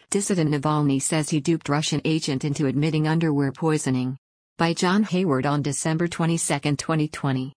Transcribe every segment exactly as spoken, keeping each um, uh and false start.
Dissident Navalny says he duped Russian agent into admitting underwear poisoning. By John Hayward on December twenty-second, twenty twenty.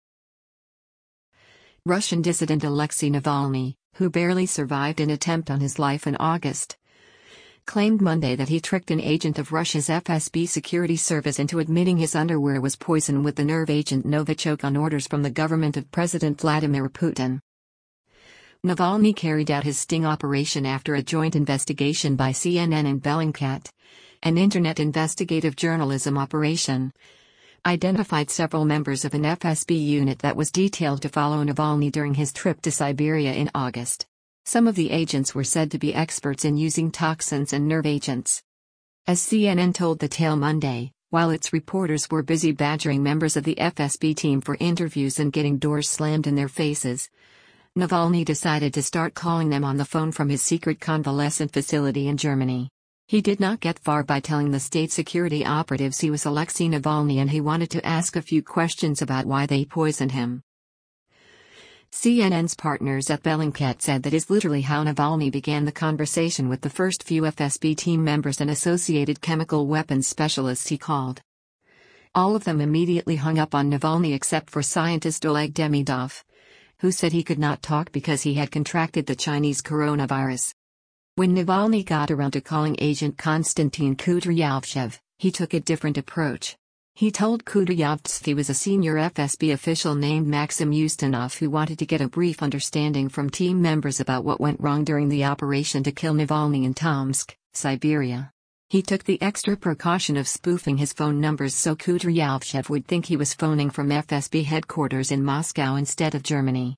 Russian dissident Alexei Navalny, who barely survived an attempt on his life in August, claimed Monday that he tricked an agent of Russia's F S B security service into admitting his underwear was poisoned with the nerve agent Novichok on orders from the government of President Vladimir Putin. Navalny carried out his sting operation after a joint investigation by C N N and Bellingcat, an internet investigative journalism operation, identified several members of an F S B unit that was detailed to follow Navalny during his trip to Siberia in August. Some of the agents were said to be experts in using toxins and nerve agents. As C N N told the Tale Monday, while its reporters were busy badgering members of the F S B team for interviews and getting doors slammed in their faces, Navalny decided to start calling them on the phone from his secret convalescent facility in Germany. He did not get far by telling the state security operatives he was Alexei Navalny and he wanted to ask a few questions about why they poisoned him. C N N's partners at Bellingcat said that is literally how Navalny began the conversation with the first few F S B team members and associated chemical weapons specialists he called. All of them immediately hung up on Navalny except for scientist Oleg Demidov, who said he could not talk because he had contracted the Chinese coronavirus. When Navalny got around to calling agent Konstantin Kudryavtsev, he took a different approach. He told Kudryavtsev he was a senior F S B official named Maxim Ustinov who wanted to get a brief understanding from team members about what went wrong during the operation to kill Navalny in Tomsk, Siberia. He took the extra precaution of spoofing his phone numbers so Kudryavtsev would think he was phoning from F S B headquarters in Moscow instead of Germany.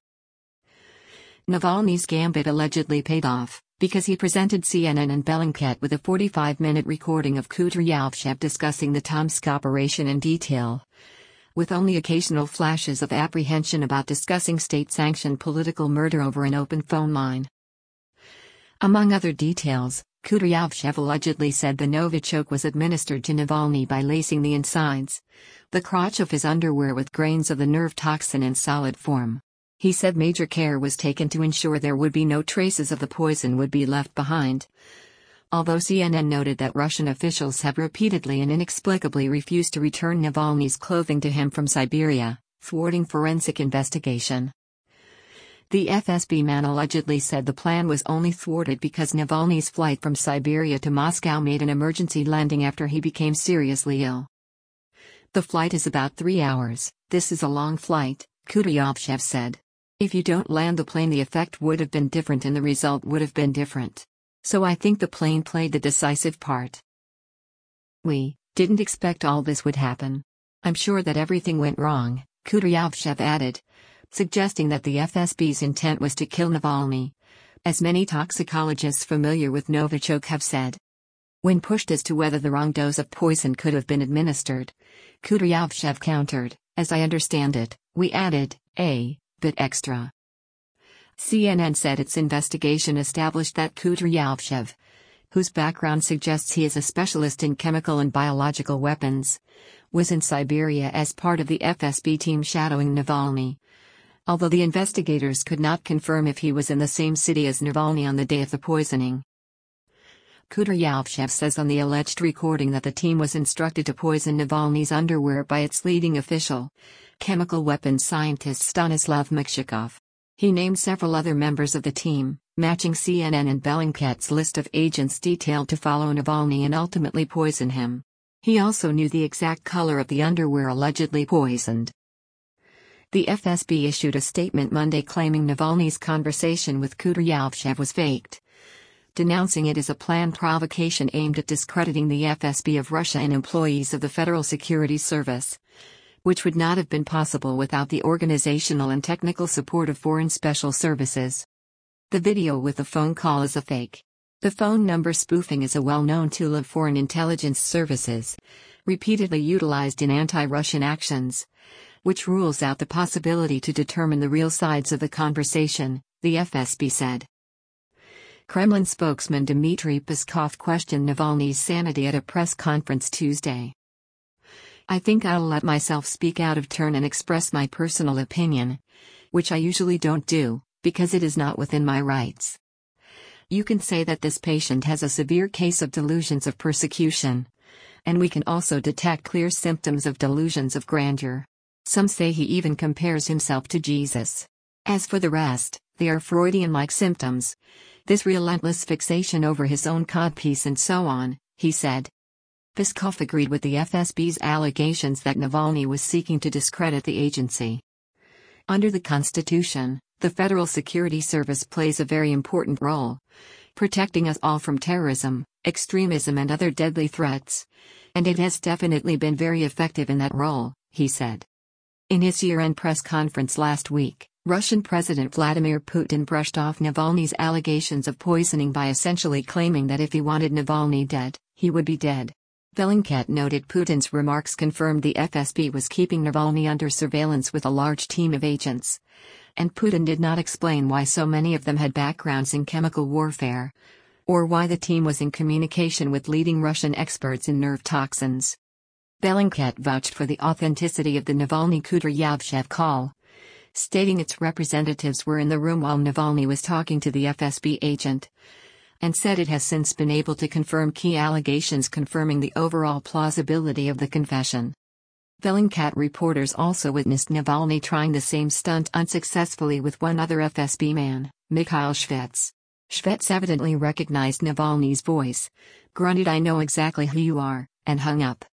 Navalny's gambit allegedly paid off, because he presented C N N and Bellingcat with a forty-five minute recording of Kudryavtsev discussing the Tomsk operation in detail, with only occasional flashes of apprehension about discussing state-sanctioned political murder over an open phone line. Among other details, Kudryavtsev allegedly said the Novichok was administered to Navalny by lacing the insides, the crotch of his underwear with grains of the nerve toxin in solid form. He said major care was taken to ensure there would be no traces of the poison would be left behind. Although C N N noted that Russian officials have repeatedly and inexplicably refused to return Navalny's clothing to him from Siberia, thwarting forensic investigation. The F S B man allegedly said the plan was only thwarted because Navalny's flight from Siberia to Moscow made an emergency landing after he became seriously ill. The flight is about three hours, this is a long flight, Kudryavtsev said. If you don't land the plane the effect would have been different and the result would have been different. So I think the plane played the decisive part. We didn't expect all this would happen. I'm sure that everything went wrong, Kudryavtsev added, suggesting that the F S B's intent was to kill Navalny, as many toxicologists familiar with Novichok have said. When pushed as to whether the wrong dose of poison could have been administered, Kudryavtsev countered, as I understand it, we added a bit extra. C N N said its investigation established that Kudryavtsev, whose background suggests he is a specialist in chemical and biological weapons, was in Siberia as part of the F S B team shadowing Navalny, although the investigators could not confirm if he was in the same city as Navalny on the day of the poisoning. Kudryavtsev says on the alleged recording that the team was instructed to poison Navalny's underwear by its leading official, chemical weapons scientist Stanislav Mikshikov. He named several other members of the team, matching C N N and Bellingcat's list of agents detailed to follow Navalny and ultimately poison him. He also knew the exact color of the underwear allegedly poisoned. The F S B issued a statement Monday claiming Navalny's conversation with Kudryavtsev was faked, denouncing it as a planned provocation aimed at discrediting the F S B of Russia and employees of the Federal Security Service, which would not have been possible without the organizational and technical support of foreign special services. The video with the phone call is a fake. The phone number spoofing is a well-known tool of foreign intelligence services, repeatedly utilized in anti-Russian actions, which rules out the possibility to determine the real sides of the conversation, the F S B said. Kremlin spokesman Dmitry Peskov questioned Navalny's sanity at a press conference Tuesday. I think I'll let myself speak out of turn and express my personal opinion, which I usually don't do, because it is not within my rights. You can say that this patient has a severe case of delusions of persecution. And we can also detect clear symptoms of delusions of grandeur. Some say he even compares himself to Jesus. As for the rest, they are Freudian-like symptoms. This relentless fixation over his own codpiece and so on, he said. Peskov agreed with the F S B's allegations that Navalny was seeking to discredit the agency. Under the Constitution, the Federal Security Service plays a very important role, protecting us all from terrorism, extremism and other deadly threats. And it has definitely been very effective in that role, he said. In his year-end press conference last week, Russian President Vladimir Putin brushed off Navalny's allegations of poisoning by essentially claiming that if he wanted Navalny dead, he would be dead. Bellingcat noted Putin's remarks confirmed the F S B was keeping Navalny under surveillance with a large team of agents. And Putin did not explain why so many of them had backgrounds in chemical warfare, or why the team was in communication with leading Russian experts in nerve toxins. Bellingcat vouched for the authenticity of the Navalny-Kudryavtsev call, stating its representatives were in the room while Navalny was talking to the F S B agent, and said it has since been able to confirm key allegations confirming the overall plausibility of the confession. Bellingcat reporters also witnessed Navalny trying the same stunt unsuccessfully with one other F S B man, Mikhail Shvets. Shvets evidently recognized Navalny's voice, grunted "I know exactly who you are," and hung up.